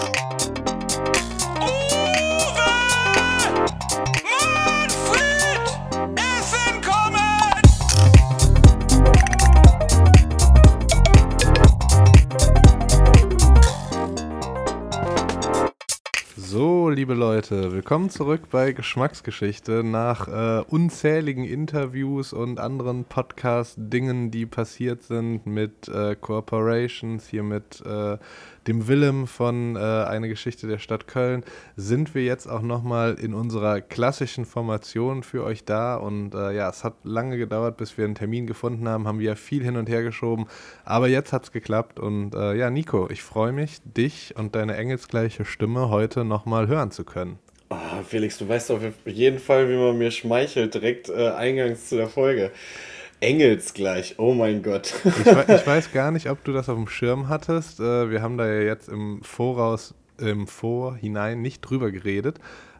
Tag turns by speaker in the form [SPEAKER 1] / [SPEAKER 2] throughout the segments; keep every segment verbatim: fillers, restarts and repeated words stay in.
[SPEAKER 1] So, liebe Leute, willkommen zurück bei Geschmacksgeschichte nach äh, unzähligen Interviews und anderen Podcast-Dingen, die passiert sind mit äh, Corporations, hier mit äh, dem Willem von äh, Eine Geschichte der Stadt Köln, sind wir jetzt auch nochmal in unserer klassischen Formation für euch da und äh, ja, es hat lange gedauert, bis wir einen Termin gefunden haben, haben wir viel hin und her geschoben, aber jetzt hat's geklappt und äh, ja, Nico, ich freue mich, dich und deine engelsgleiche Stimme heute nochmal hören zu können.
[SPEAKER 2] Ah, Felix, du weißt auf jeden Fall, wie man mir schmeichelt, direkt äh, eingangs zu der Folge. Engelsgleich, oh mein Gott.
[SPEAKER 1] Ich, we- ich weiß gar nicht, ob du das auf dem Schirm hattest. Äh, wir haben da ja jetzt im Voraus, im Vorhinein nicht drüber geredet,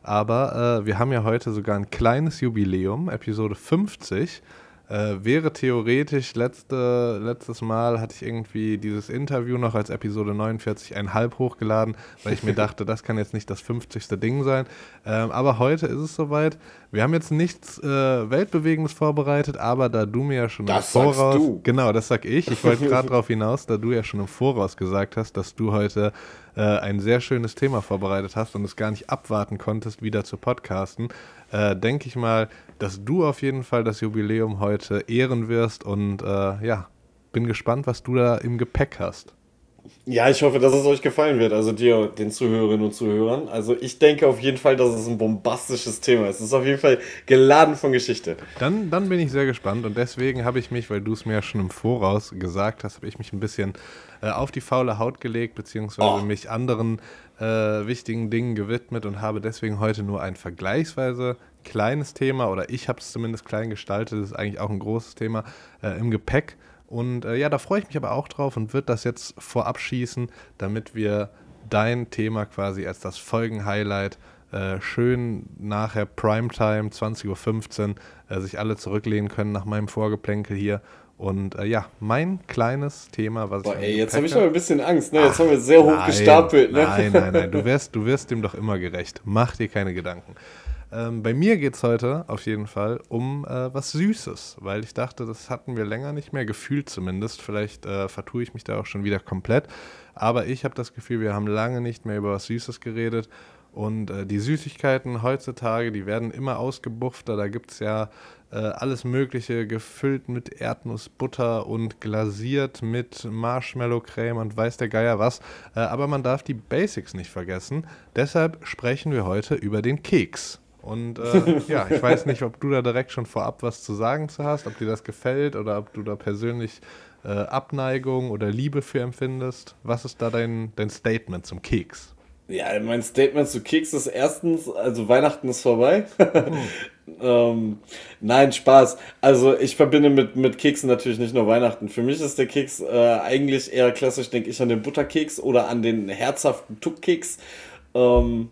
[SPEAKER 1] aber äh, wir haben ja heute sogar ein kleines Jubiläum, Episode fünfzig. Äh, wäre theoretisch, letzte, letztes Mal hatte ich irgendwie dieses Interview noch als Episode neunundvierzig Komma fünf hochgeladen, weil ich mir dachte, das kann jetzt nicht das fünfzigste Ding sein. Ähm, aber heute ist es soweit. Wir haben jetzt nichts äh, Weltbewegendes vorbereitet, aber da du mir ja schon
[SPEAKER 2] Das
[SPEAKER 1] im
[SPEAKER 2] sagst
[SPEAKER 1] Voraus...
[SPEAKER 2] du.
[SPEAKER 1] Genau, das sag ich. Ich wollte gerade darauf hinaus, da du ja schon im Voraus gesagt hast, dass du heute äh, ein sehr schönes Thema vorbereitet hast und es gar nicht abwarten konntest, wieder zu podcasten, äh, denke ich mal, dass du auf jeden Fall das Jubiläum heute ehren wirst und äh, ja, bin gespannt, was du da im Gepäck hast.
[SPEAKER 2] Ja, ich hoffe, dass es euch gefallen wird, also dir, den Zuhörerinnen und Zuhörern. Also ich denke auf jeden Fall, dass es ein bombastisches Thema ist. Es ist auf jeden Fall geladen von Geschichte.
[SPEAKER 1] Dann, dann bin ich sehr gespannt und deswegen habe ich mich, weil du es mir ja schon im Voraus gesagt hast, habe ich mich ein bisschen äh, auf die faule Haut gelegt, beziehungsweise
[SPEAKER 2] Oh,
[SPEAKER 1] mich anderen äh, wichtigen Dingen gewidmet und habe deswegen heute nur ein vergleichsweise kleines Thema, oder ich habe es zumindest klein gestaltet, das ist eigentlich auch ein großes Thema, äh, im Gepäck. Und äh, ja, da freue ich mich aber auch drauf und würde das jetzt vorab schießen, damit wir dein Thema quasi als das Folgen-Highlight äh, schön nachher Primetime, zwanzig Uhr fünfzehn, äh, sich alle zurücklehnen können nach meinem Vorgeplänkel hier. Und äh, ja, mein kleines Thema, was ich
[SPEAKER 2] boah,
[SPEAKER 1] im
[SPEAKER 2] ey, jetzt habe
[SPEAKER 1] Gepäck
[SPEAKER 2] ich aber
[SPEAKER 1] habe.
[SPEAKER 2] ein bisschen Angst, ne? Jetzt
[SPEAKER 1] Ach,
[SPEAKER 2] haben wir sehr hoch
[SPEAKER 1] nein,
[SPEAKER 2] gestapelt, ne?
[SPEAKER 1] nein, nein, nein, du wirst, du wirst dem doch immer gerecht. Mach dir keine Gedanken. Ähm, bei mir geht es heute auf jeden Fall um äh, was Süßes, weil ich dachte, das hatten wir länger nicht mehr, gefühlt zumindest. Vielleicht äh, vertue ich mich da auch schon wieder komplett. Aber ich habe das Gefühl, wir haben lange nicht mehr über was Süßes geredet. Und äh, die Süßigkeiten heutzutage, die werden immer ausgebuffter. Da gibt es ja äh, alles Mögliche, gefüllt mit Erdnussbutter und glasiert mit Marshmallow-Creme und weiß der Geier was. Äh, aber man darf die Basics nicht vergessen. Deshalb sprechen wir heute über den Keks. Und äh, ja, ich weiß nicht, ob du da direkt schon vorab was zu sagen zu hast, ob dir das gefällt oder ob du da persönlich äh, Abneigung oder Liebe für empfindest. Was ist da dein, dein Statement zum Keks?
[SPEAKER 2] Ja, mein Statement zu Keks ist erstens, also Weihnachten ist vorbei.
[SPEAKER 1] Hm.
[SPEAKER 2] ähm, nein, Spaß. Also ich verbinde mit, mit Keksen natürlich nicht nur Weihnachten. Für mich ist der Keks äh, eigentlich eher klassisch, denke ich an den Butterkeks oder an den herzhaften Tuckkeks. Ähm,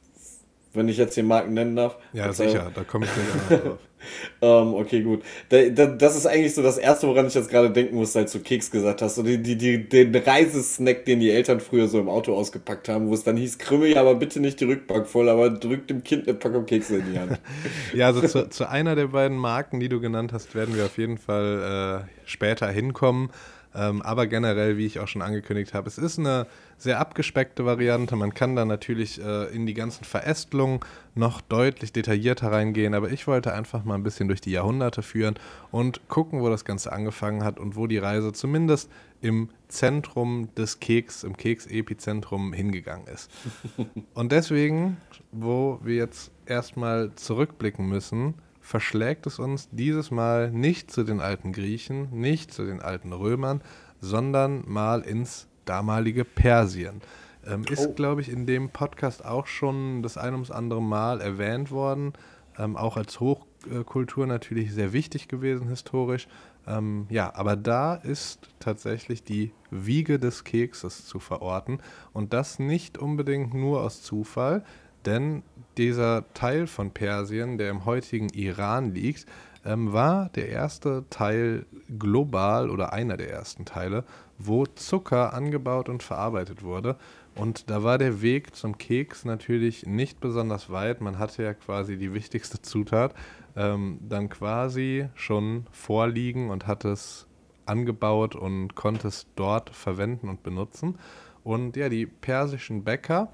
[SPEAKER 2] wenn ich jetzt hier Marken nennen darf.
[SPEAKER 1] Ja,
[SPEAKER 2] Verzeihung.
[SPEAKER 1] sicher, da komme ich gleich auch noch drauf.
[SPEAKER 2] Ähm, okay, gut. Da, da, das ist eigentlich so das Erste, woran ich jetzt gerade denken muss, als du Keks gesagt hast. So die, die, die, den Reisesnack, den die Eltern früher so im Auto ausgepackt haben, wo es dann hieß, krümmel ja aber bitte nicht die Rückbank voll, aber drück dem Kind eine Packung Kekse in die Hand.
[SPEAKER 1] Ja, also zu, zu einer der beiden Marken, die du genannt hast, werden wir auf jeden Fall äh, später hinkommen. Ähm, aber generell, wie ich auch schon angekündigt habe, es ist eine sehr abgespeckte Variante. Man kann da natürlich äh, in die ganzen Verästelungen noch deutlich detaillierter reingehen, aber ich wollte einfach mal ein bisschen durch die Jahrhunderte führen und gucken, wo das Ganze angefangen hat und wo die Reise zumindest im Zentrum des Keks, im Keks-Epizentrum hingegangen ist. Und deswegen, wo wir jetzt erstmal zurückblicken müssen, verschlägt es uns dieses Mal nicht zu den alten Griechen, nicht zu den alten Römern, sondern mal ins damalige Persien. Ähm, ist,
[SPEAKER 2] Oh.
[SPEAKER 1] glaube ich, in dem Podcast auch schon das ein ums andere Mal erwähnt worden. Ähm, auch als Hochkultur natürlich sehr wichtig gewesen historisch. Ähm, ja, aber da ist tatsächlich die Wiege des Kekses zu verorten. Und das nicht unbedingt nur aus Zufall, denn dieser Teil von Persien, der im heutigen Iran liegt, ähm, war der erste Teil global oder einer der ersten Teile, wo Zucker angebaut und verarbeitet wurde. Und da war der Weg zum Keks natürlich nicht besonders weit. Man hatte ja quasi die wichtigste Zutat ähm, dann quasi schon vorliegen und hat es angebaut und konnte es dort verwenden und benutzen. Und ja, die persischen Bäcker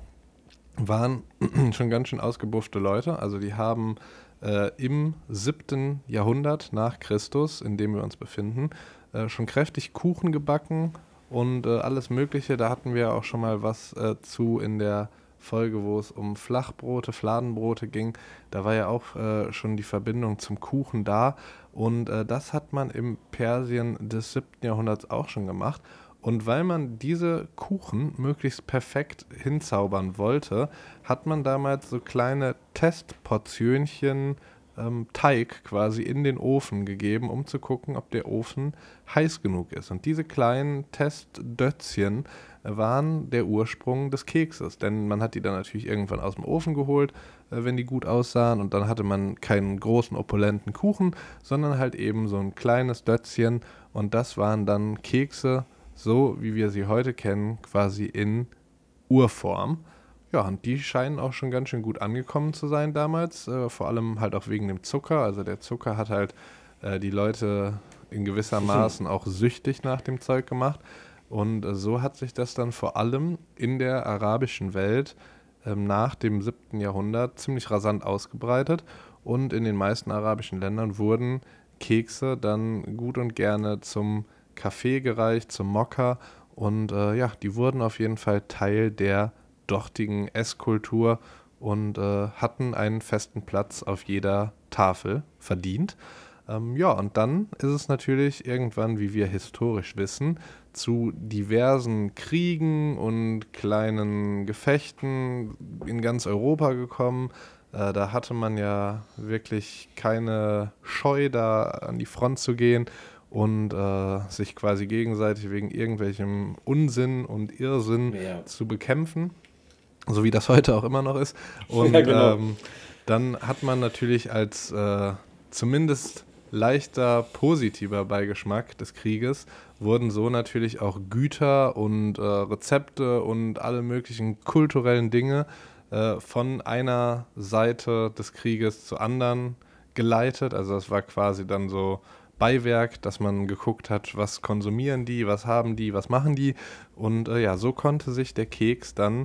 [SPEAKER 1] waren schon ganz schön ausgebuffte Leute. Also die haben äh, im siebten Jahrhundert nach Christus, in dem wir uns befinden, äh, schon kräftig Kuchen gebacken und äh, alles Mögliche. Da hatten wir auch schon mal was äh, zu in der Folge, wo es um Flachbrote, Fladenbrote ging. Da war ja auch äh, schon die Verbindung zum Kuchen da. Und äh, das hat man im Persien des siebten Jahrhunderts auch schon gemacht. Und weil man diese Kuchen möglichst perfekt hinzaubern wollte, hat man damals so kleine Testportionchen ähm, Teig quasi in den Ofen gegeben, um zu gucken, ob der Ofen heiß genug ist. Und diese kleinen Testdötzchen waren der Ursprung des Kekses, denn man hat die dann natürlich irgendwann aus dem Ofen geholt, äh, wenn die gut aussahen, und dann hatte man keinen großen, opulenten Kuchen, sondern halt eben so ein kleines Dötzchen, und das waren dann Kekse, so wie wir sie heute kennen, quasi in Urform. Ja, und die scheinen auch schon ganz schön gut angekommen zu sein damals, äh, vor allem halt auch wegen dem Zucker. Also der Zucker hat halt äh, die Leute in gewissermaßen auch süchtig nach dem Zeug gemacht. Und äh, so hat sich das dann vor allem in der arabischen Welt ähm, nach dem siebten Jahrhundert ziemlich rasant ausgebreitet. Und in den meisten arabischen Ländern wurden Kekse dann gut und gerne zum Kaffee gereicht, zum Mokka. Und äh, ja, die wurden auf jeden Fall Teil der dortigen Esskultur und äh, hatten einen festen Platz auf jeder Tafel verdient. Ähm, ja, und dann ist es natürlich irgendwann, wie wir historisch wissen, zu diversen Kriegen und kleinen Gefechten in ganz Europa gekommen. Äh, da hatte man ja wirklich keine Scheu, da an die Front zu gehen und äh, sich quasi gegenseitig wegen irgendwelchem Unsinn und Irrsinn
[SPEAKER 2] Ja.
[SPEAKER 1] zu bekämpfen, so wie das heute auch immer noch ist. Und
[SPEAKER 2] Ja, genau.
[SPEAKER 1] ähm, dann hat man natürlich als äh, zumindest leichter positiver Beigeschmack des Krieges, wurden so natürlich auch Güter und äh, Rezepte und alle möglichen kulturellen Dinge äh, von einer Seite des Krieges zur anderen geleitet. Also das war quasi dann so Beiwerk, dass man geguckt hat, was konsumieren die, was haben die, was machen die. Und äh, ja, so konnte sich der Keks dann,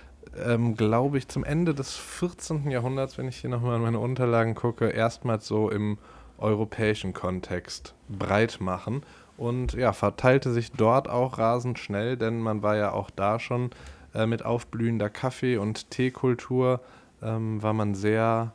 [SPEAKER 1] ähm, glaube ich, zum Ende des vierzehnten Jahrhunderts, wenn ich hier nochmal in meine Unterlagen gucke, erstmals so im europäischen Kontext breit machen. Und ja, verteilte sich dort auch rasend schnell, denn man war ja auch da schon äh, mit aufblühender Kaffee- und Teekultur, ähm, war man sehr,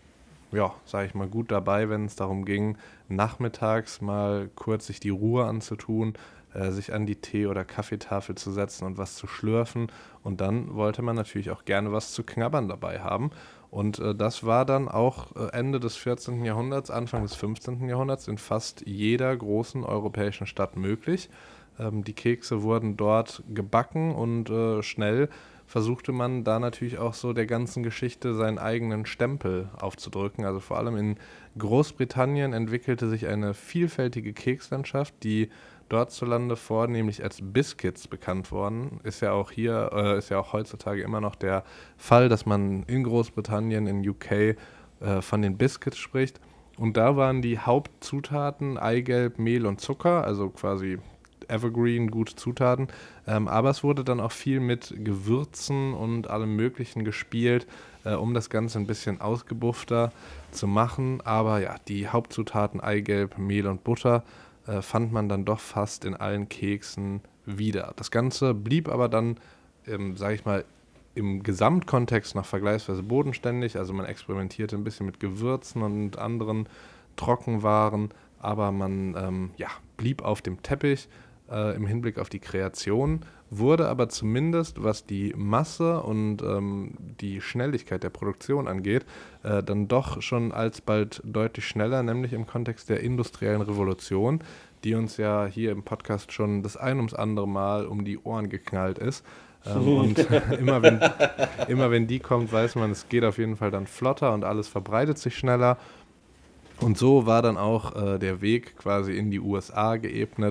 [SPEAKER 1] ja, sage ich mal, gut dabei, wenn es darum ging, nachmittags mal kurz sich die Ruhe anzutun, äh, sich an die Tee- oder Kaffeetafel zu setzen und was zu schlürfen. Und dann wollte man natürlich auch gerne was zu knabbern dabei haben. Und äh, das war dann auch äh, Ende des vierzehnten Jahrhunderts, Anfang des fünfzehnten Jahrhunderts in fast jeder großen europäischen Stadt möglich. Ähm, die Kekse wurden dort gebacken und äh, schnell versuchte man da natürlich auch so der ganzen Geschichte seinen eigenen Stempel aufzudrücken. Also vor allem in Großbritannien entwickelte sich eine vielfältige Kekslandschaft, die dort zulande vornehmlich als Biscuits bekannt worden. Ist ja auch hier, äh, ist ja auch heutzutage immer noch der Fall, dass man in Großbritannien, in U K äh, von den Biscuits spricht. Und da waren die Hauptzutaten Eigelb, Mehl und Zucker, also quasi Evergreen, gute Zutaten. Ähm, aber es wurde dann auch viel mit Gewürzen und allem Möglichen gespielt, äh, um das Ganze ein bisschen ausgebuffter zu machen. Aber ja, die Hauptzutaten Eigelb, Mehl und Butter äh, fand man dann doch fast in allen Keksen wieder. Das Ganze blieb aber dann, ähm, sage ich mal, im Gesamtkontext noch vergleichsweise bodenständig. Also man experimentierte ein bisschen mit Gewürzen und anderen Trockenwaren, aber man ähm, ja, blieb auf dem Teppich äh, im Hinblick auf die Kreation, wurde aber zumindest, was die Masse und ähm, die Schnelligkeit der Produktion angeht, äh, dann doch schon alsbald deutlich schneller, nämlich im Kontext der industriellen Revolution, die uns ja hier im Podcast schon das ein ums andere Mal um die Ohren geknallt ist. Ähm, und immer wenn, immer wenn die kommt, weiß man, es geht auf jeden Fall dann flotter und alles verbreitet sich schneller. Und so war dann auch äh, der Weg quasi in die U S A geebnet,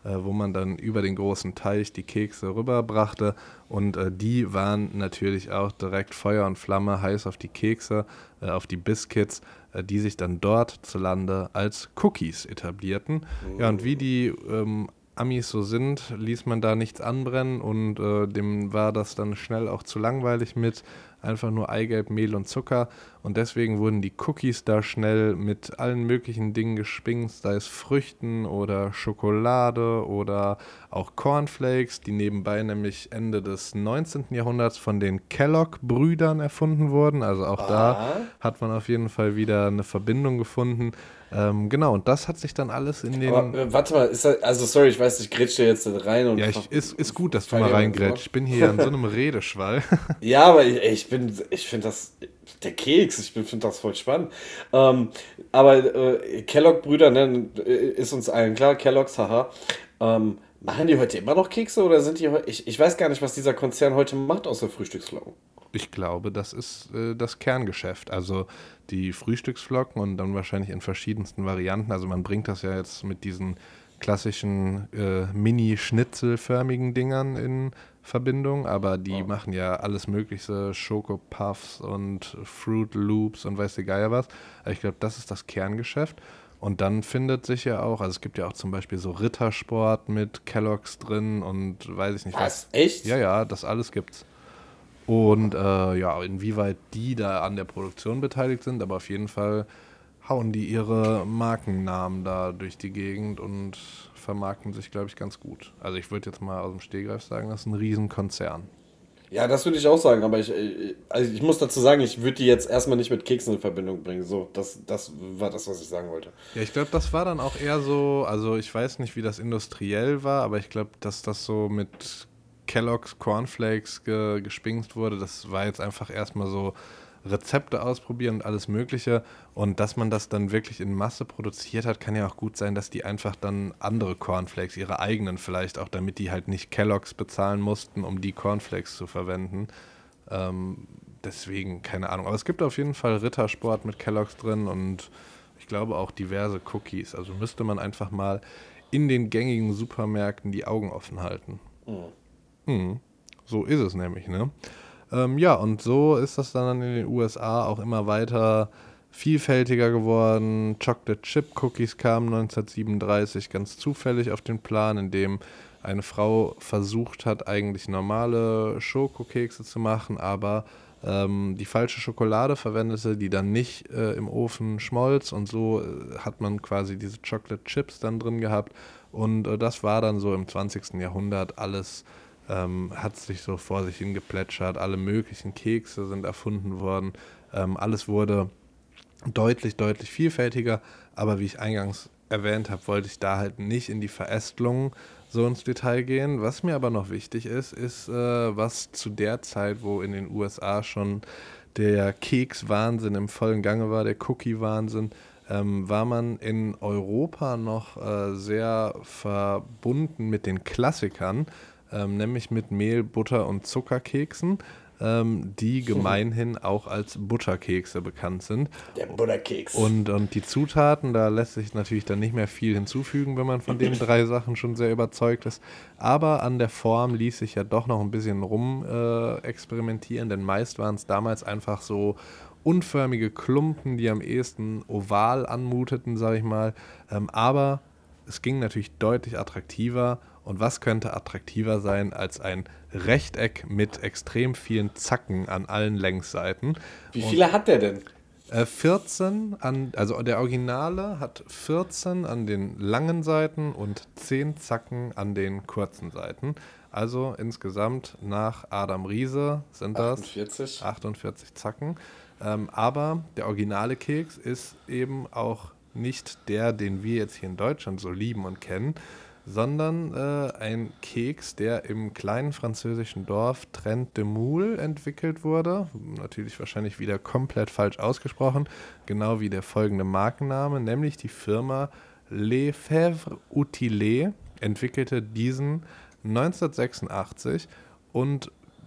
[SPEAKER 1] äh, wo man dann über den großen Teich die Kekse rüberbrachte. Und äh, die waren natürlich auch direkt Feuer und Flamme, heiß auf die Kekse, äh, auf die Biscuits, äh, die sich dann dort zu Lande als Cookies etablierten. Ja, und wie die ähm, Amis so sind, ließ man da nichts anbrennen und äh, dem war das dann schnell auch zu langweilig mit einfach nur Eigelb, Mehl und Zucker und deswegen wurden die Cookies da schnell mit allen möglichen Dingen gespinkt, sei es Früchten oder Schokolade oder auch Cornflakes, die nebenbei nämlich Ende des neunzehnten. Jahrhunderts von den Kellogg-Brüdern erfunden wurden, also auch da
[SPEAKER 2] Ah.
[SPEAKER 1] hat man auf jeden Fall wieder eine Verbindung gefunden. Ähm, genau, und das hat sich dann alles in
[SPEAKER 2] Aber
[SPEAKER 1] den.
[SPEAKER 2] äh, warte mal, ist das, also sorry, ich weiß, ich grätsche jetzt rein und
[SPEAKER 1] Ja,
[SPEAKER 2] ver-
[SPEAKER 1] ich, ist, ist gut, dass du mal
[SPEAKER 2] verliere mein
[SPEAKER 1] reingrätst.
[SPEAKER 2] Wort.
[SPEAKER 1] Ich bin hier ja in so einem Redeschwall.
[SPEAKER 2] Ja, aber ich, ich bin, ich finde das, der Keks, ich finde das voll spannend. Ähm, aber äh, Kellogg-Brüder, ne, ist uns allen klar, Kellogg's, haha. Ähm, machen die heute immer noch Kekse oder sind die heute, ich, ich weiß gar nicht, was dieser Konzern heute macht, außer Frühstücksflocken.
[SPEAKER 1] Ich glaube, das ist äh, das Kerngeschäft. Also die Frühstücksflocken und dann wahrscheinlich in verschiedensten Varianten. Also man bringt das ja jetzt mit diesen klassischen äh, mini-schnitzelförmigen Dingern in Verbindung, aber die
[SPEAKER 2] Oh.
[SPEAKER 1] machen ja alles mögliche, Schokopuffs und Fruit Loops und weiß der Geier was. Aber ich glaube, das ist das Kerngeschäft. Und dann findet sich ja auch, also es gibt ja auch zum Beispiel so Rittersport mit Kellogg's drin und weiß ich nicht was.
[SPEAKER 2] Was? Echt?
[SPEAKER 1] Ja, ja, das alles gibt's. Und äh, ja, inwieweit die da an der Produktion beteiligt sind, aber auf jeden Fall hauen die ihre Markennamen da durch die Gegend und vermarkten sich, glaube ich, ganz gut. Also ich würde jetzt mal aus dem Stegreif sagen, das ist ein Riesenkonzern.
[SPEAKER 2] Ja, das würde ich auch sagen, aber ich, äh, also ich muss dazu sagen, ich würde die jetzt erstmal nicht mit Keksen in Verbindung bringen. So, das, das war das, was ich sagen wollte.
[SPEAKER 1] Ja, ich glaube, das war dann auch eher so, also ich weiß nicht, wie das industriell war, aber ich glaube, dass das so mit Kellogg's Cornflakes ge gespinkt wurde, das war jetzt einfach erstmal so Rezepte ausprobieren und alles Mögliche. Und dass man das dann wirklich in Masse produziert hat, kann ja auch gut sein, dass die einfach dann andere Cornflakes, ihre eigenen vielleicht, auch damit die halt nicht Kellogg's bezahlen mussten, um die Cornflakes zu verwenden. Ähm, deswegen, keine Ahnung. Aber es gibt auf jeden Fall Rittersport mit Kellogg's drin und ich glaube auch diverse Cookies. Also müsste man einfach mal in den gängigen Supermärkten die Augen offen halten.
[SPEAKER 2] Mhm.
[SPEAKER 1] Hm, so ist es nämlich, ne? Ähm, ja, und so ist das dann in den U S A auch immer weiter vielfältiger geworden. Chocolate Chip Cookies kamen neunzehnhundertsiebenunddreißig ganz zufällig auf den Plan, indem eine Frau versucht hat, eigentlich normale Schokokekse zu machen, aber ähm, die falsche Schokolade verwendete, die dann nicht äh, im Ofen schmolz und so äh, hat man quasi diese Chocolate Chips dann drin gehabt und äh, das war dann so im zwanzigsten. Jahrhundert alles ähm, hat sich so vor sich hingeplätschert, alle möglichen Kekse sind erfunden worden, ähm, alles wurde deutlich, deutlich vielfältiger, aber wie ich eingangs erwähnt habe, wollte ich da halt nicht in die Verästelung so ins Detail gehen. Was mir aber noch wichtig ist, ist, äh, was zu der Zeit, wo in den U S A schon der Keks-Wahnsinn im vollen Gange war, der Cookie-Wahnsinn, ähm, war man in Europa noch äh, sehr verbunden mit den Klassikern, ähm, nämlich mit Mehl, Butter und Zuckerkeksen, ähm, die gemeinhin auch als Butterkekse bekannt sind.
[SPEAKER 2] Der Butterkeks.
[SPEAKER 1] Und, und die Zutaten, da lässt sich natürlich dann nicht mehr viel hinzufügen, wenn man von den drei Sachen schon sehr überzeugt ist. Aber an der Form ließ sich ja doch noch ein bisschen rum äh, experimentieren, denn meist waren es damals einfach so unförmige Klumpen, die am ehesten oval anmuteten, sag ich mal. Ähm, aber es ging natürlich deutlich attraktiver. Und was könnte attraktiver sein als ein Rechteck mit extrem vielen Zacken an allen Längsseiten?
[SPEAKER 2] Wie
[SPEAKER 1] Und
[SPEAKER 2] viele hat der denn?
[SPEAKER 1] äh, vierzehn an, also der Originale hat vierzehn an den langen Seiten und zehn Zacken an den kurzen Seiten. Also insgesamt nach Adam Riese sind das
[SPEAKER 2] achtundvierzig.
[SPEAKER 1] achtundvierzig Zacken. Ähm, aber der originale Keks ist eben auch nicht der, den wir jetzt hier in Deutschland so lieben und kennen, sondern äh, ein Keks, der im kleinen französischen Dorf Trent de Moule entwickelt wurde. Natürlich wahrscheinlich wieder komplett falsch ausgesprochen, genau wie der folgende Markenname, nämlich die Firma Les Fèvres Outillé entwickelte diesen neunzehnhundertsechsundachtzig und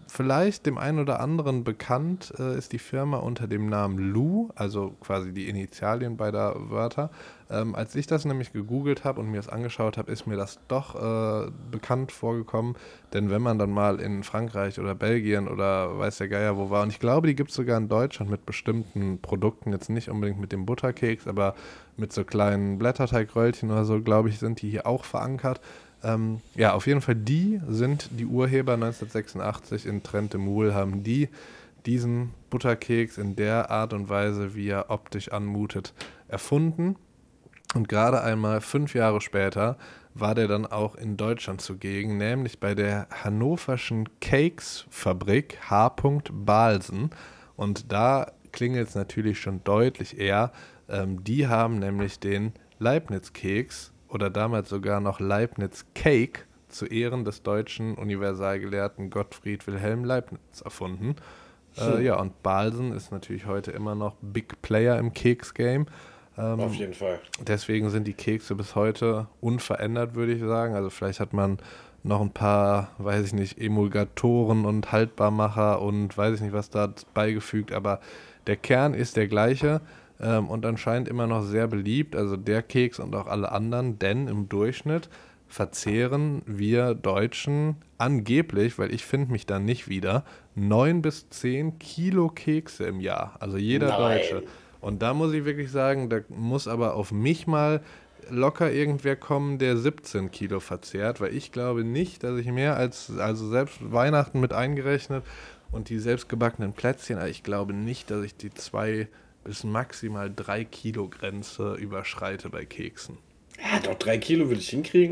[SPEAKER 1] vielleicht dem einen oder anderen bekannt äh, ist die Firma unter dem Namen Lu, also quasi die Initialien beider Wörter. Ähm, als ich das nämlich gegoogelt habe und mir das angeschaut habe, ist mir das doch äh, bekannt vorgekommen. Denn wenn man dann mal in Frankreich oder Belgien oder weiß der Geier wo war, und ich glaube, die gibt es sogar in Deutschland mit bestimmten Produkten, jetzt nicht unbedingt mit dem Butterkeks, aber mit so kleinen Blätterteigröllchen oder so, glaube ich, sind die hier auch verankert. Ähm, ja, auf jeden Fall, die sind die Urheber neunzehnhundertsechsundachtzig in Trente-Moule, haben die diesen Butterkeks in der Art und Weise, wie er optisch anmutet, erfunden. Und gerade einmal fünf Jahre später war der dann auch in Deutschland zugegen, nämlich bei der hannoverschen Cakes-Fabrik H. Balsen. Und da klingelt es natürlich schon deutlich eher. Ähm, die haben nämlich den Leibniz-Keks oder damals sogar noch Leibniz-Cake zu Ehren des deutschen Universalgelehrten Gottfried Wilhelm Leibniz erfunden. Äh, ja, und Balsen ist natürlich heute immer noch Big Player im Keks-Game. Ähm,
[SPEAKER 2] Auf jeden Fall.
[SPEAKER 1] Deswegen sind die Kekse bis heute unverändert, würde ich sagen. Also vielleicht hat man noch ein paar, weiß ich nicht, Emulgatoren und Haltbarmacher und weiß ich nicht, was da beigefügt, aber der Kern ist der gleiche ähm, und anscheinend immer noch sehr beliebt, also der Keks und auch alle anderen, denn im Durchschnitt verzehren wir Deutschen angeblich, weil ich finde mich da nicht wieder, neun bis zehn Kilo Kekse im Jahr. Also jeder Deutsche.
[SPEAKER 2] Nein.
[SPEAKER 1] Und da muss ich wirklich sagen, da muss aber auf mich mal locker irgendwer kommen, der siebzehn Kilo verzehrt, weil ich glaube nicht, dass ich mehr als, also selbst Weihnachten mit eingerechnet und die selbstgebackenen Plätzchen, aber ich glaube nicht, dass ich die zwei bis maximal drei Kilo Grenze überschreite bei Keksen.
[SPEAKER 2] Ja, doch drei Kilo würde ich hinkriegen.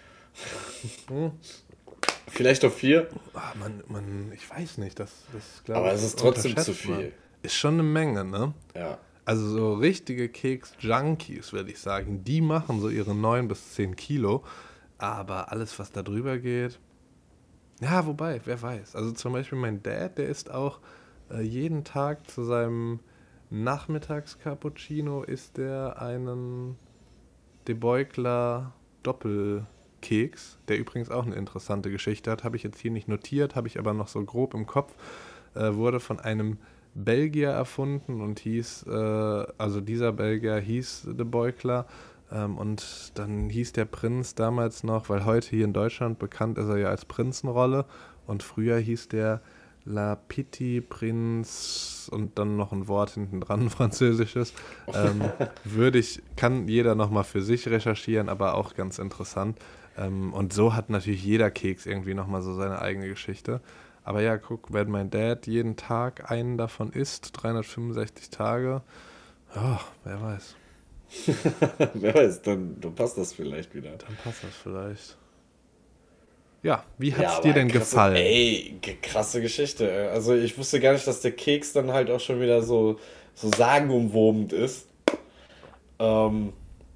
[SPEAKER 2] Vielleicht auch vier.
[SPEAKER 1] Ah, man, man, ich weiß nicht, das, das glaube
[SPEAKER 2] Aber
[SPEAKER 1] ich,
[SPEAKER 2] es ist trotzdem zu
[SPEAKER 1] unterschätzt man.
[SPEAKER 2] viel.
[SPEAKER 1] Ist schon eine Menge, ne?
[SPEAKER 2] Ja.
[SPEAKER 1] Also so richtige Keks-Junkies, würde ich sagen, die machen so ihre neun bis zehn Kilo. Aber alles, was da drüber geht, ja, wobei, wer weiß. Also zum Beispiel mein Dad, der isst auch äh, jeden Tag zu seinem Nachmittags-Cappuccino isst der einen De Beugler Doppelkeks, der übrigens auch eine interessante Geschichte hat. Habe ich jetzt hier nicht notiert, habe ich aber noch so grob im Kopf. Äh, wurde von einem Belgier erfunden und hieß, äh, also dieser Belgier hieß De Beugler. Ähm, und dann hieß der Prinz damals noch, weil heute hier in Deutschland bekannt ist er ja als Prinzenrolle und früher hieß der La Petit Prince und dann noch ein Wort hinten dran, französisches. Ähm, würde ich, kann jeder nochmal für sich recherchieren, aber auch ganz interessant. Ähm, und so hat natürlich jeder Keks irgendwie nochmal so seine eigene Geschichte. Aber ja, guck, wenn mein Dad jeden Tag einen davon isst, dreihundertfünfundsechzig Tage, ja, wer weiß.
[SPEAKER 2] Wer weiß, dann, dann passt das vielleicht wieder.
[SPEAKER 1] Dann passt das vielleicht. Ja, wie hat's
[SPEAKER 2] Ja,
[SPEAKER 1] dir
[SPEAKER 2] aber
[SPEAKER 1] denn
[SPEAKER 2] krasse,
[SPEAKER 1] gefallen?
[SPEAKER 2] ey, ge- krasse Geschichte. Also ich wusste gar nicht, dass der Keks dann halt auch schon wieder so, so sagenumwobend ist. Ähm,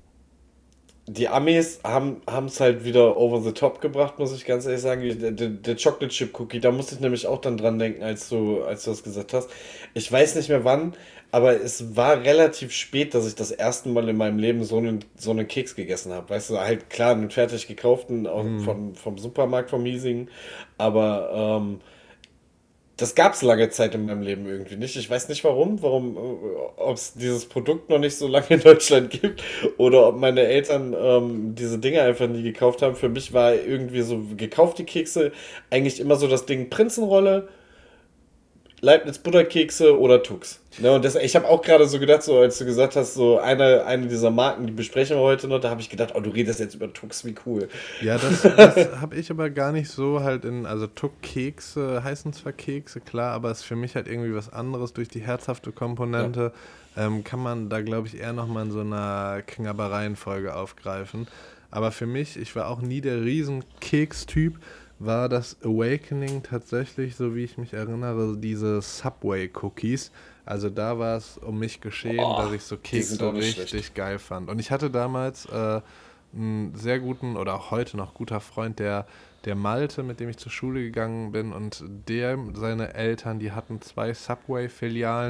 [SPEAKER 2] Die Amis haben es halt wieder over the top gebracht, muss ich ganz ehrlich sagen. Der, der, der Chocolate Chip Cookie, da musste ich nämlich auch dann dran denken, als du, als du das gesagt hast. Ich weiß nicht mehr wann, aber es war relativ spät, dass ich das erste Mal in meinem Leben so einen, so einen Keks gegessen habe. Weißt du, halt klar, einen fertig gekauften auch
[SPEAKER 1] Hm.
[SPEAKER 2] vom, vom Supermarkt, vom Hiesigen. Aber ähm, das gab es lange Zeit in meinem Leben irgendwie nicht. Ich weiß nicht warum, warum, ob es dieses Produkt noch nicht so lange in Deutschland gibt oder ob meine Eltern ähm, diese Dinge einfach nie gekauft haben. Für mich war irgendwie so gekaufte Kekse eigentlich immer so das Ding Prinzenrolle, Leibniz Butterkekse oder Tux. Ne, und das, ich habe auch gerade so gedacht, so als du gesagt hast, so eine, eine dieser Marken, die besprechen wir heute noch, da habe ich gedacht, oh, du redest jetzt über Tux, wie cool.
[SPEAKER 1] Ja, das, das habe ich aber gar nicht so halt in, also Tuck-Kekse heißen zwar Kekse, klar, aber ist für mich halt irgendwie was anderes durch die herzhafte
[SPEAKER 2] Ja.
[SPEAKER 1] Komponente. Ähm, kann man da, glaube ich, eher nochmal in so einer Knabbereienfolge aufgreifen. Aber für mich, ich war auch nie der Riesen-Keks-Typ, war das Awakening tatsächlich, so wie ich mich erinnere, diese Subway-Cookies. Also da war es um mich geschehen,
[SPEAKER 2] Oh,
[SPEAKER 1] dass ich so
[SPEAKER 2] die sind
[SPEAKER 1] Kekse
[SPEAKER 2] auch nicht schlecht.
[SPEAKER 1] richtig geil fand. Und ich hatte damals äh, einen sehr guten oder auch heute noch guter Freund, der, der Malte, mit dem ich zur Schule gegangen bin. Und der, seine Eltern, die hatten zwei Subway-Filialen.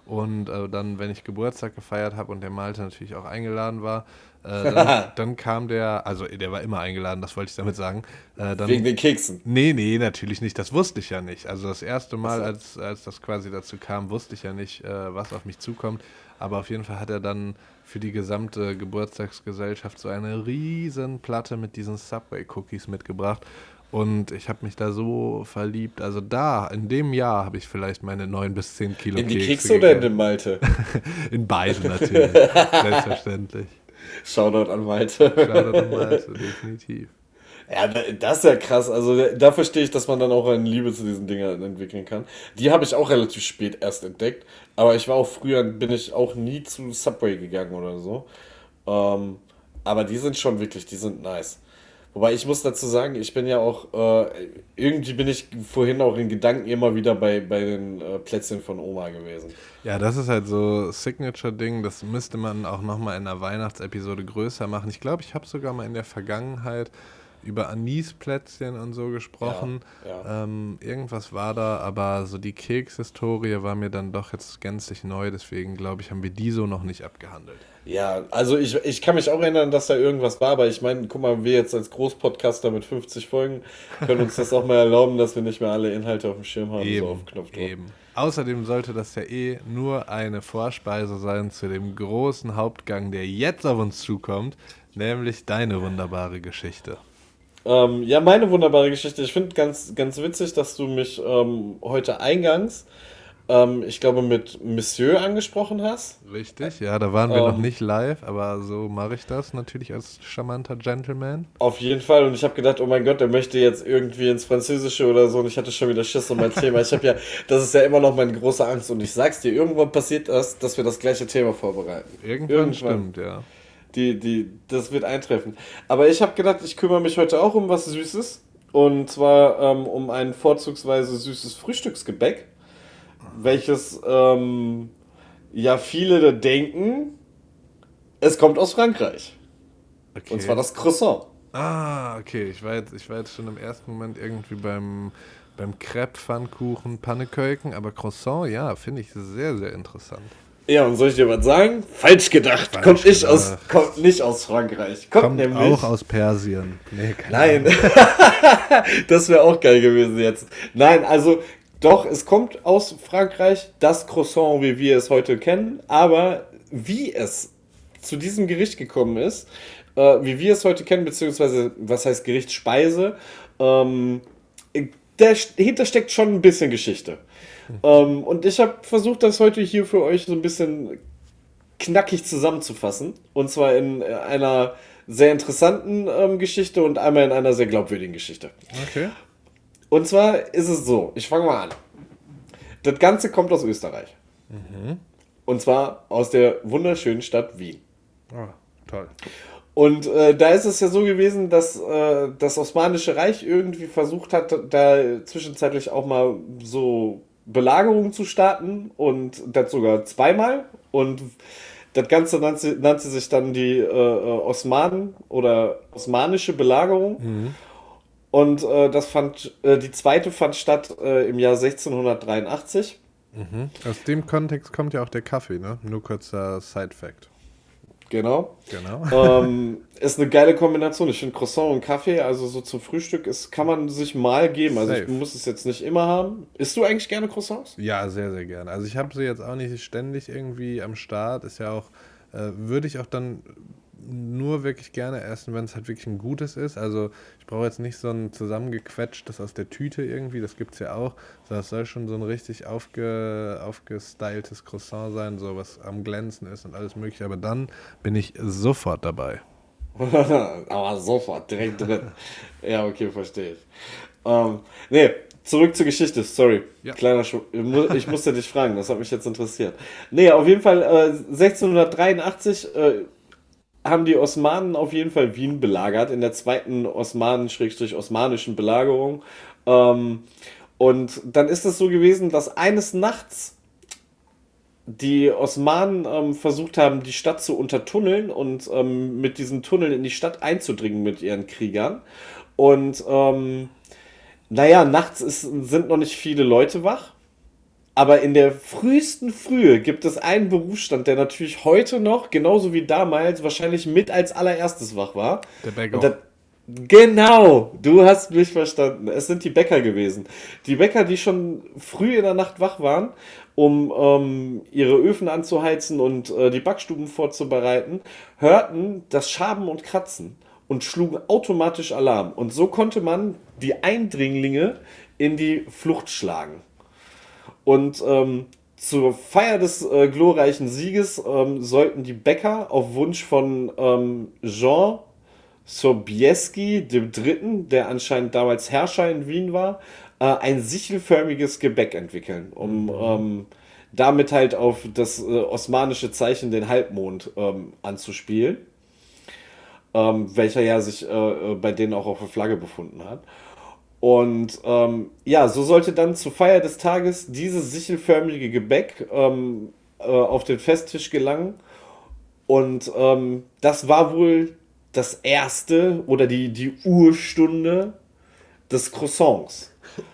[SPEAKER 1] Und äh, dann, wenn ich Geburtstag gefeiert habe und der Malte natürlich auch eingeladen war, äh, dann, dann kam der, also der war immer eingeladen, das wollte ich damit sagen. Äh, dann,
[SPEAKER 2] Wegen den Keksen.
[SPEAKER 1] Nee, nee, natürlich nicht, das wusste ich ja nicht. Also das erste Mal,
[SPEAKER 2] Achso.
[SPEAKER 1] als, als das quasi dazu kam, wusste ich ja nicht, äh, was auf mich zukommt. Aber auf jeden Fall hat er dann für die gesamte Geburtstagsgesellschaft so eine riesen Platte mit diesen Subway-Cookies mitgebracht. Und ich habe mich da so verliebt. Also da, in dem Jahr, habe ich vielleicht meine neun bis zehn Kilo
[SPEAKER 2] In die
[SPEAKER 1] Kekse
[SPEAKER 2] Kekse oder in
[SPEAKER 1] gegessen.
[SPEAKER 2] den Malte?
[SPEAKER 1] In beiden natürlich, selbstverständlich.
[SPEAKER 2] Shoutout an Malte.
[SPEAKER 1] Shoutout an Malte, definitiv.
[SPEAKER 2] Ja, da- das ist ja krass. Also da da verstehe ich, dass man dann auch eine Liebe zu diesen Dingern entwickeln kann. Die habe ich auch relativ spät erst entdeckt. Aber ich war auch früher, bin ich auch nie zu Subway gegangen oder so. Ähm, aber die sind schon wirklich, die sind nice. Wobei ich muss dazu sagen, ich bin ja auch, äh, irgendwie bin ich vorhin auch in Gedanken immer wieder bei, bei den äh, Plätzchen von Oma gewesen.
[SPEAKER 1] Ja, das ist halt so Signature-Ding, das müsste man auch nochmal in einer Weihnachtsepisode größer machen. Ich glaube, ich habe sogar mal in der Vergangenheit über Anisplätzchen und so
[SPEAKER 2] Ja,
[SPEAKER 1] gesprochen.
[SPEAKER 2] ja.
[SPEAKER 1] Ähm, irgendwas war da, aber so die Kekshistorie war mir dann doch jetzt gänzlich neu, deswegen glaube ich, haben wir die so noch nicht abgehandelt.
[SPEAKER 2] Ja, also ich, ich kann mich auch erinnern, dass da irgendwas war, aber ich meine, guck mal, wir jetzt als Großpodcaster mit fünfzig Folgen können uns das auch mal erlauben, dass wir nicht mehr alle Inhalte auf dem Schirm haben, so auf
[SPEAKER 1] Eben,
[SPEAKER 2] Knopfdruck.
[SPEAKER 1] eben. Außerdem sollte das ja eh nur eine Vorspeise sein zu dem großen Hauptgang, der jetzt auf uns zukommt, nämlich deine wunderbare Geschichte.
[SPEAKER 2] Ähm, ja, meine wunderbare Geschichte. Ich finde ganz, ganz witzig, dass du mich ähm, heute eingangs, ähm, ich glaube, mit Monsieur angesprochen hast.
[SPEAKER 1] Richtig, ja, da waren wir noch
[SPEAKER 2] Ähm,
[SPEAKER 1] nicht live, aber so mache ich das natürlich als charmanter Gentleman.
[SPEAKER 2] auf jeden Fall. Und ich habe gedacht, oh mein Gott, der möchte jetzt irgendwie ins Französische oder so. Und ich hatte schon wieder Schiss um mein Thema. Ich habe ja, das ist ja immer noch meine große Angst. Und ich sag's dir, irgendwann passiert das, dass wir das gleiche Thema vorbereiten.
[SPEAKER 1] Irgendwann
[SPEAKER 2] Irgendwann.
[SPEAKER 1] stimmt, ja.
[SPEAKER 2] Die, die, das wird eintreffen. Aber ich habe gedacht, ich kümmere mich heute auch um was Süßes. Und zwar ähm, um ein vorzugsweise süßes Frühstücksgebäck, welches ähm, ja viele denken, es kommt aus Frankreich. Und zwar
[SPEAKER 1] Okay.
[SPEAKER 2] das Croissant.
[SPEAKER 1] Ah, okay, ich war jetzt, ich war jetzt schon im ersten Moment irgendwie beim, beim Crepe, Pfannkuchen, Pannekuchen, aber Croissant, ja, finde ich sehr, sehr interessant.
[SPEAKER 2] Ja, und soll ich dir was sagen? Falsch gedacht.
[SPEAKER 1] Falsch
[SPEAKER 2] Kommt nicht aus,
[SPEAKER 1] gedacht.
[SPEAKER 2] kommt nicht aus Frankreich. Kommt
[SPEAKER 1] Kommt
[SPEAKER 2] nämlich.
[SPEAKER 1] auch aus Persien. Nee, keine
[SPEAKER 2] Nein,
[SPEAKER 1] Ahnung.
[SPEAKER 2] das wäre auch geil gewesen jetzt. Nein, also doch, es kommt aus Frankreich, das Croissant, wie wir es heute kennen, aber wie es zu diesem Gericht gekommen ist, äh, wie wir es heute kennen, beziehungsweise was heißt Gericht, Speise, ähm, dahinter steckt schon ein bisschen Geschichte. Ähm, und ich habe versucht, das heute hier für euch so ein bisschen knackig zusammenzufassen. Und zwar in äh, einer sehr interessanten ähm, Geschichte und einmal in einer sehr glaubwürdigen Geschichte.
[SPEAKER 1] Okay.
[SPEAKER 2] Und zwar ist es so, ich fange mal an. Das Ganze kommt aus Österreich. Und zwar aus der wunderschönen Stadt Wien.
[SPEAKER 1] Oh, toll.
[SPEAKER 2] Und äh, da ist es ja so gewesen, dass äh, das Osmanische Reich irgendwie versucht hat, da zwischenzeitlich auch mal so Belagerungen zu starten und das sogar zweimal. Und das Ganze nannte, nannte sich dann die äh, äh, Osmanen oder osmanische Belagerung. Und äh, das fand, äh, die zweite fand statt äh, im Jahr sechzehnhundertdreiundachtzig.
[SPEAKER 1] Aus dem Kontext kommt ja auch der Kaffee, ne? Nur kurzer Side-Fact.
[SPEAKER 2] Genau.
[SPEAKER 1] Genau.
[SPEAKER 2] Ähm, ist eine geile Kombination. Ich finde Croissant und Kaffee, also so zum Frühstück, ist, kann man sich mal geben. Also ich
[SPEAKER 1] Safe.
[SPEAKER 2] muss es jetzt nicht immer haben. Isst du eigentlich gerne Croissants?
[SPEAKER 1] Ja, sehr, sehr gerne. Also ich habe sie jetzt auch nicht ständig irgendwie am Start. Ist ja auch, äh, würde ich auch dann nur wirklich gerne essen, wenn es halt wirklich ein gutes ist. Also ich brauche jetzt nicht so ein zusammengequetschtes aus der Tüte irgendwie, das gibt es ja auch. Sondern es soll schon so ein richtig aufge, aufgestyltes Croissant sein, so was am Glänzen ist und alles mögliche. Aber dann bin ich sofort dabei.
[SPEAKER 2] Aber sofort, direkt drin. Ja, okay, verstehe ich. Ähm, nee, zurück zur Geschichte, sorry.
[SPEAKER 1] Ja.
[SPEAKER 2] Kleiner Schu ich mu- ich musste dich fragen, das hat mich jetzt interessiert. Nee, auf jeden Fall, äh, sechzehnhundertdreiundachtzig äh, haben die Osmanen auf jeden Fall Wien belagert, in der zweiten Osmanen-osmanischen Belagerung. Ähm, und dann ist es so gewesen, dass eines Nachts die Osmanen ähm, versucht haben, die Stadt zu untertunneln und ähm, mit diesen Tunneln in die Stadt einzudringen mit ihren Kriegern. Und ähm, naja, nachts ist, sind noch nicht viele Leute wach. Aber in der frühesten Frühe gibt es einen Berufsstand, der natürlich heute noch, genauso wie damals, wahrscheinlich mit als allererstes wach war.
[SPEAKER 1] Der
[SPEAKER 2] Und
[SPEAKER 1] Bäcker.
[SPEAKER 2] das, genau, du hast mich verstanden. Es sind die Bäcker gewesen. Die Bäcker, die schon früh in der Nacht wach waren, um ähm, ihre Öfen anzuheizen und äh, die Backstuben vorzubereiten, hörten das Schaben und Kratzen und schlugen automatisch Alarm. Und so konnte man die Eindringlinge in die Flucht schlagen. Und ähm, zur Feier des äh, glorreichen Sieges ähm, sollten die Bäcker auf Wunsch von ähm, Jean Sobieski, dem Dritten, der anscheinend damals Herrscher in Wien war, äh, ein sichelförmiges Gebäck entwickeln, um ähm, damit halt auf das äh, osmanische Zeichen, den Halbmond, ähm, anzuspielen, ähm, welcher ja sich äh, äh, bei denen auch auf der Flagge befunden hat. Und ähm, ja, so sollte dann zur Feier des Tages dieses sichelförmige Gebäck ähm, äh, auf den Festtisch gelangen. Und ähm, das war wohl das erste oder die, die Urstunde des Croissants.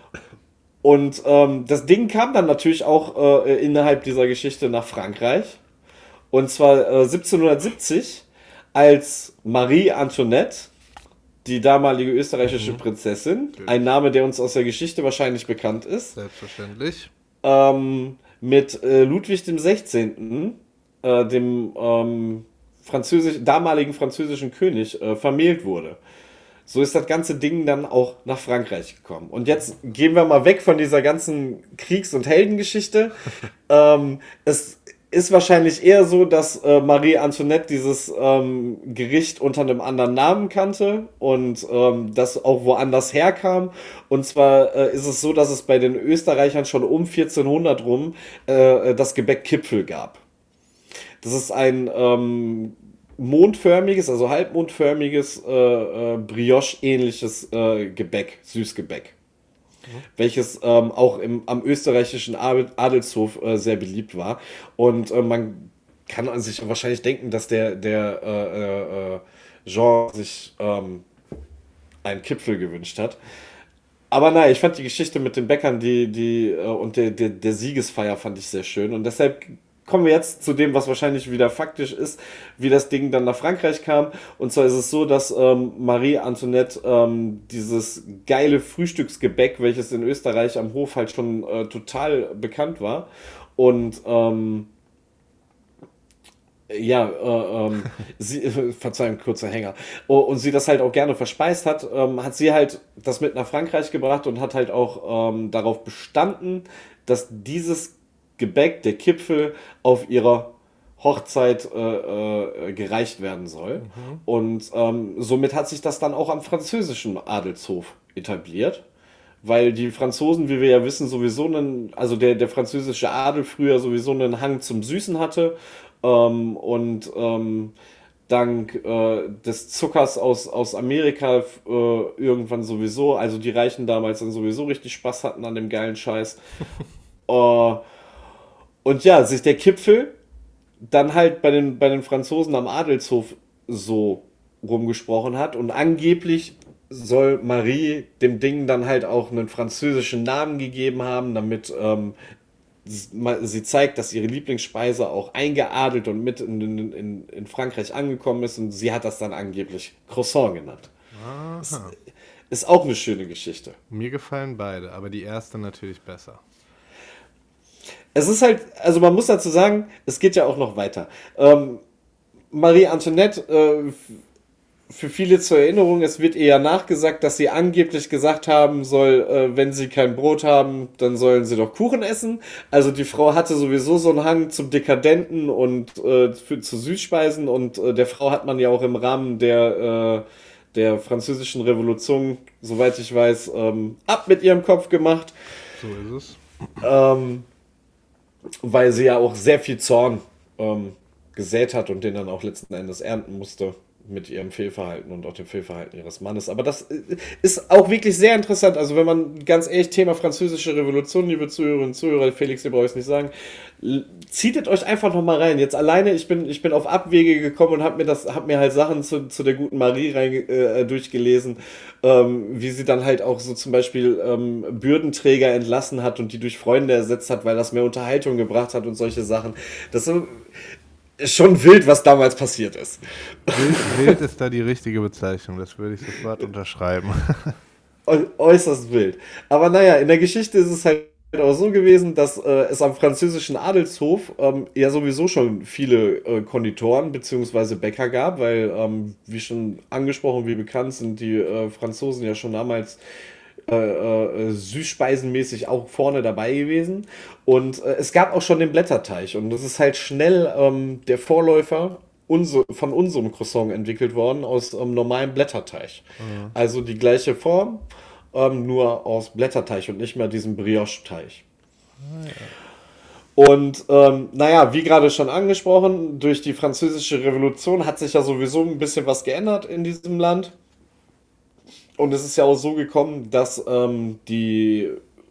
[SPEAKER 2] Und ähm, das Ding kam dann natürlich auch äh, innerhalb dieser Geschichte nach Frankreich. Und zwar äh, siebzehnhundertsiebzig, als Marie Antoinette, die damalige österreichische Prinzessin, ein
[SPEAKER 1] Natürlich.
[SPEAKER 2] Name, der uns aus der Geschichte wahrscheinlich bekannt ist,
[SPEAKER 1] Selbstverständlich.
[SPEAKER 2] ähm, mit äh, Ludwig dem Sechzehnten., äh, dem ähm, französisch, damaligen französischen König, äh, vermählt wurde. So ist das ganze Ding dann auch nach Frankreich gekommen. Und jetzt gehen wir mal weg von dieser ganzen Kriegs- und Heldengeschichte. Ähm, es ist wahrscheinlich eher so, dass äh, Marie Antoinette dieses ähm, Gericht unter einem anderen Namen kannte und ähm, das auch woanders herkam. Und zwar äh, ist es so, dass es bei den Österreichern schon um vierzehnhundert rum äh, das Gebäck Kipfel gab. Das ist ein ähm, mondförmiges, also halbmondförmiges, äh, äh, Brioche-ähnliches äh, Gebäck, Süßgebäck, welches ähm, auch im, am österreichischen Adelshof äh, sehr beliebt war. Und äh, man kann an sich wahrscheinlich denken, dass der, der äh, äh, Jean sich ähm, einen Kipfel gewünscht hat. Aber nein, ich fand die Geschichte mit den Bäckern die, die, äh, und der, der, der Siegesfeier fand ich sehr schön. Und deshalb kommen wir jetzt zu dem, was wahrscheinlich wieder faktisch ist, wie das Ding dann nach Frankreich kam. Und zwar ist es so, dass ähm, Marie Antoinette ähm, dieses geile Frühstücksgebäck, welches in Österreich am Hof halt schon äh, total bekannt war, und ähm, ja, äh, ähm, sie, äh, Verzeihung, kurzer Hänger. Oh, und sie das halt auch gerne verspeist hat, ähm, hat sie halt das mit nach Frankreich gebracht und hat halt auch ähm, darauf bestanden, dass dieses Gebäck, der Kipfel, auf ihrer Hochzeit äh, äh, gereicht werden soll. Und ähm, somit hat sich das dann auch am französischen Adelshof etabliert. Weil die Franzosen, wie wir ja wissen, sowieso einen, also der, der französische Adel früher sowieso einen Hang zum Süßen hatte. Ähm, und ähm, dank äh, des Zuckers aus, aus Amerika äh, irgendwann sowieso, also die Reichen damals dann sowieso richtig Spaß hatten an dem geilen Scheiß. Äh, und ja, sich der Kipfel dann halt bei den, bei den Franzosen am Adelshof so rumgesprochen hat. Und angeblich soll Marie dem Ding dann halt auch einen französischen Namen gegeben haben, damit ähm, sie zeigt, dass ihre Lieblingsspeise auch eingeadelt und mit in, in, in Frankreich angekommen ist. Und sie hat das dann angeblich Croissant genannt. Ist,
[SPEAKER 1] Aha.
[SPEAKER 2] ist auch eine schöne Geschichte.
[SPEAKER 1] Mir gefallen beide, aber die erste natürlich besser.
[SPEAKER 2] Es ist halt, also man muss dazu sagen, es geht ja auch noch weiter. Ähm, Marie Antoinette, äh, für viele zur Erinnerung, es wird ihr ja nachgesagt, dass sie angeblich gesagt haben soll, äh, wenn sie kein Brot haben, dann sollen sie doch Kuchen essen. Also die Frau hatte sowieso so einen Hang zum Dekadenten und äh, für, zu Süßspeisen, und äh, der Frau hat man ja auch im Rahmen der, äh, der französischen Revolution, soweit ich weiß, ähm, ab mit ihrem Kopf gemacht,
[SPEAKER 1] So ist es.
[SPEAKER 2] ähm, weil sie ja auch sehr viel Zorn ähm, gesät hat und den dann auch letzten Endes ernten musste. mit ihrem Fehlverhalten und auch dem Fehlverhalten ihres Mannes. Aber das äh, ist auch wirklich sehr interessant. Also wenn man ganz ehrlich, Thema französische Revolution, liebe Zuhörerinnen und Zuhörer, Felix, ihr braucht es nicht sagen, l- zieht euch einfach noch mal rein. Jetzt alleine, ich bin, ich bin auf Abwege gekommen und habe mir das, habe mir halt Sachen zu, zu der guten Marie rein, äh, durchgelesen, ähm, wie sie dann halt auch so zum Beispiel ähm, Bürdenträger entlassen hat und die durch Freunde ersetzt hat, weil das mehr Unterhaltung gebracht hat und solche Sachen. Das ist ist schon wild, was damals passiert ist.
[SPEAKER 1] Wild, wild ist da die richtige Bezeichnung, das würde ich sofort unterschreiben.
[SPEAKER 2] Äu- äußerst wild. Aber naja, in der Geschichte ist es halt auch so gewesen, dass äh, es am französischen Adelshof ähm, ja sowieso schon viele äh, Konditoren bzw. Bäcker gab, weil, ähm, wie schon angesprochen, wie bekannt, sind die äh, Franzosen ja schon damals äh, äh, süßspeisenmäßig auch vorne dabei gewesen. Und äh, es gab auch schon den Blätterteig. Und das ist halt schnell ähm, der Vorläufer unser, von unserem Croissant entwickelt worden aus ähm, normalem Blätterteig.
[SPEAKER 1] Mhm.
[SPEAKER 2] Also die gleiche Form, ähm, nur aus Blätterteig und nicht mehr diesem Brioche-Teig.
[SPEAKER 1] Ah, ja.
[SPEAKER 2] Und ähm, naja, wie gerade schon angesprochen, durch die Französische Revolution hat sich ja sowieso ein bisschen was geändert in diesem Land. Und es ist ja auch so gekommen, dass ähm, die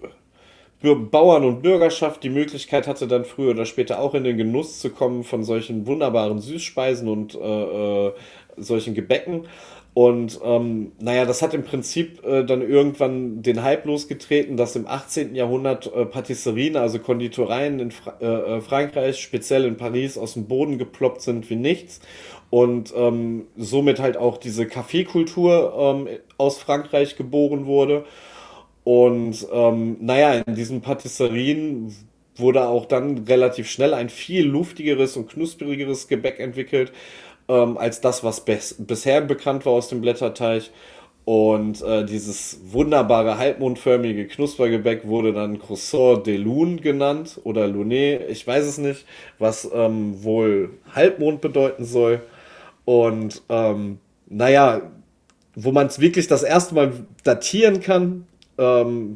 [SPEAKER 2] Bür- Bauern und Bürgerschaft die Möglichkeit hatte, dann früher oder später auch in den Genuss zu kommen von solchen wunderbaren Süßspeisen und äh, äh, solchen Gebäcken. Und ähm, naja, das hat im Prinzip äh, dann irgendwann den Hype losgetreten, dass im achtzehnten. Jahrhundert äh, Patisserien, also Konditoreien in Fra äh, äh, Frankreich, speziell in Paris, aus dem Boden geploppt sind wie nichts. Und ähm, somit halt auch diese Kaffeekultur ähm, aus Frankreich geboren wurde. Und ähm, naja, in diesen Patisserien wurde auch dann relativ schnell ein viel luftigeres und knusprigeres Gebäck entwickelt, ähm, als das, was bes bisher bekannt war aus dem Blätterteig. Und äh, dieses wunderbare halbmondförmige Knuspergebäck wurde dann Croissant de Lune genannt oder Lunet, ich weiß es nicht, was ähm, wohl Halbmond bedeuten soll. Und ähm, naja, wo man es wirklich das erste Mal datieren kann, ähm,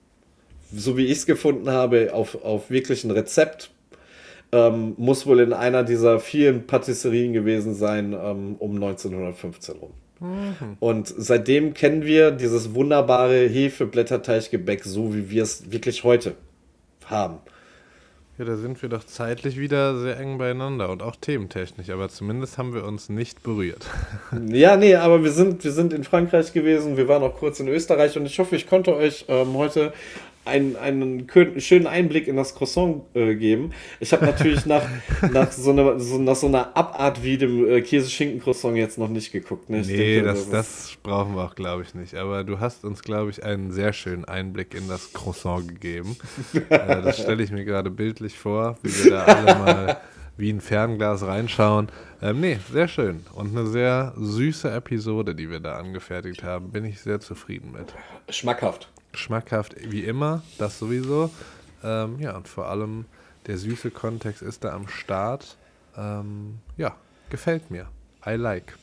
[SPEAKER 2] so wie ich es gefunden habe, auf, auf wirklich ein Rezept, ähm, muss wohl in einer dieser vielen Patisserien gewesen sein, ähm, um neunzehnhundertfünfzehn rum.
[SPEAKER 1] Mhm.
[SPEAKER 2] Und seitdem kennen wir dieses wunderbare Hefe-Blätterteiggebäck, so wie wir es wirklich heute haben.
[SPEAKER 1] Ja, da sind wir doch zeitlich wieder sehr eng beieinander und auch thementechnisch, aber zumindest haben wir uns nicht berührt.
[SPEAKER 2] Ja, nee, aber wir sind, wir sind in Frankreich gewesen, wir waren auch kurz in Österreich und ich hoffe, ich konnte euch ähm, heute einen, einen kö- schönen Einblick in das Croissant äh, geben. Ich habe natürlich nach, nach, so einer, so, nach so einer Abart wie dem äh, Käse-Schinken-Croissant jetzt noch nicht geguckt. Ne? Ich
[SPEAKER 1] Nee,
[SPEAKER 2] denke, das
[SPEAKER 1] das,
[SPEAKER 2] ist.
[SPEAKER 1] das brauchen wir auch, glaube ich, nicht. Aber du hast uns, glaube ich, einen sehr schönen Einblick in das Croissant gegeben. Äh, das stelle ich mir gerade bildlich vor, wie wir da alle mal wie ein Fernglas reinschauen. Ähm, nee, sehr schön. Und eine sehr süße Episode, die wir da angefertigt haben. Bin ich sehr zufrieden mit.
[SPEAKER 2] Schmackhaft.
[SPEAKER 1] Schmackhaft wie immer, das sowieso. Ähm, ja, und vor allem der süße Kontext ist da am Start. Ähm, ja, gefällt mir. I like.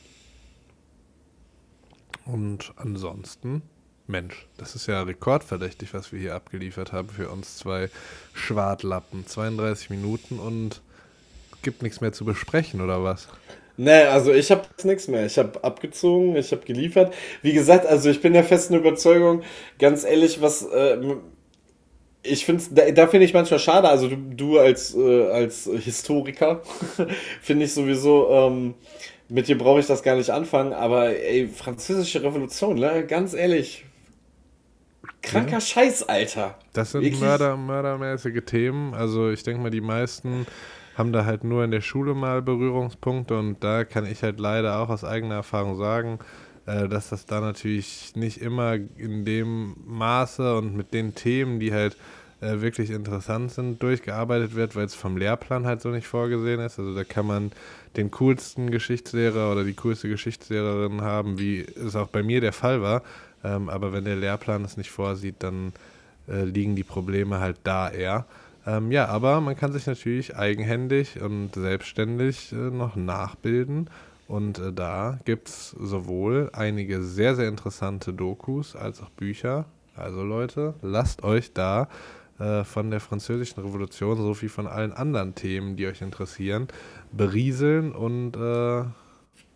[SPEAKER 1] Und ansonsten, Mensch, das ist ja rekordverdächtig, was wir hier abgeliefert haben für uns zwei Schwartlappen. zweiunddreißig Minuten und gibt nichts mehr zu besprechen, oder was?
[SPEAKER 2] Nee, also ich habe jetzt nichts mehr. Ich habe abgezogen, ich habe geliefert. Wie gesagt, also ich bin der festen Überzeugung, ganz ehrlich, was äh, ich finde, da, da finde ich manchmal schade, also du, du als, äh, als Historiker finde ich sowieso, ähm, mit dir brauche ich das gar nicht anfangen, aber ey, französische Revolution, ne? Ganz ehrlich,
[SPEAKER 1] Ja.
[SPEAKER 2] kranker Scheiß, Alter.
[SPEAKER 1] Das sind
[SPEAKER 2] Wirklich.
[SPEAKER 1] Mörder, mördermäßige Themen. Also ich denke mal, die meisten haben da halt nur in der Schule mal Berührungspunkte und da kann ich halt leider auch aus eigener Erfahrung sagen, äh, dass das da natürlich nicht immer in dem Maße und mit den Themen, die halt äh, wirklich interessant sind, durchgearbeitet wird, weil es vom Lehrplan halt so nicht vorgesehen ist. Also da kann man den coolsten Geschichtslehrer oder die coolste Geschichtslehrerin haben, wie es auch bei mir der Fall war. Ähm, aber wenn der Lehrplan es nicht vorsieht, dann äh, liegen die Probleme halt da eher. Ähm, ja, aber man kann sich natürlich eigenhändig und selbstständig äh, noch nachbilden. Und äh, da gibt es sowohl einige sehr, sehr interessante Dokus als auch Bücher. Also Leute, lasst euch da äh, von der Französischen Revolution sowie von allen anderen Themen, die euch interessieren, berieseln und äh,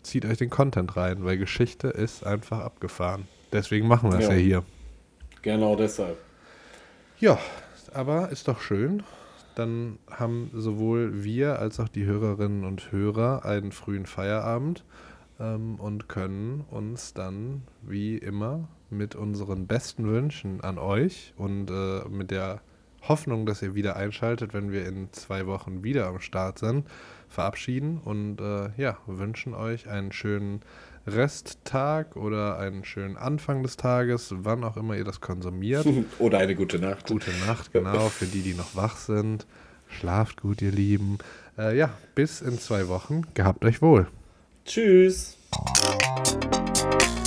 [SPEAKER 1] zieht euch den Content rein, weil Geschichte ist einfach abgefahren. Deswegen machen wir es ja. ja hier.
[SPEAKER 2] Genau deshalb.
[SPEAKER 1] Ja, aber ist doch schön. Dann haben sowohl wir als auch die Hörerinnen und Hörer einen frühen Feierabend ähm, und können uns dann wie immer mit unseren besten Wünschen an euch und äh, mit der Hoffnung, dass ihr wieder einschaltet, wenn wir in zwei Wochen wieder am Start sind, verabschieden und äh, ja, wünschen euch einen schönen Resttag oder einen schönen Anfang des Tages, wann auch immer ihr das konsumiert.
[SPEAKER 2] Oder eine gute Nacht.
[SPEAKER 1] Gute Nacht, genau, für die, die noch wach sind. Schlaft gut, ihr Lieben. Äh, ja, bis in zwei Wochen. Gehabt euch wohl.
[SPEAKER 2] Tschüss.